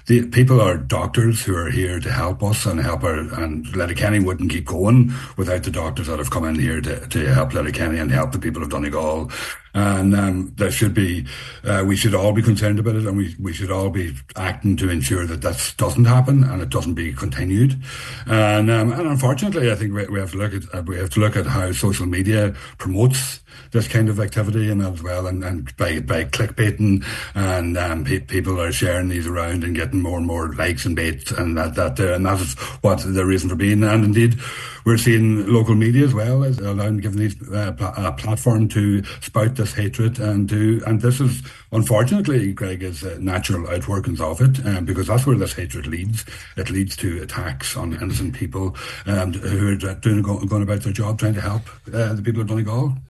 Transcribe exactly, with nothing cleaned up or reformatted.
the people are doctors who are here to help us and help our, and Letterkenny wouldn't keep going without the doctors that have come in here to, to help Letterkenny and help the people of Donegal. And um, there should be, uh, we should all be concerned about it, and we, we should all be acting to ensure that that doesn't happen and it doesn't be continued. And um, and unfortunately, I think we, we have to look at uh, we have to look at how social media promotes this kind of activity and as well, and, and by by clickbaiting, and um, pe- people are sharing these around and getting more and more likes and baits, and that that uh, and that is what the reason for being. And indeed, we're seeing local media as well as allowing giving these uh, pl- a platform to spout this hatred, and to and this is unfortunately, Greg, is uh, natural outworkings of it, um, because that's where this hatred leads. It leads to attacks on innocent people um, who are doing going about their job, trying to help uh, the people of Donegal.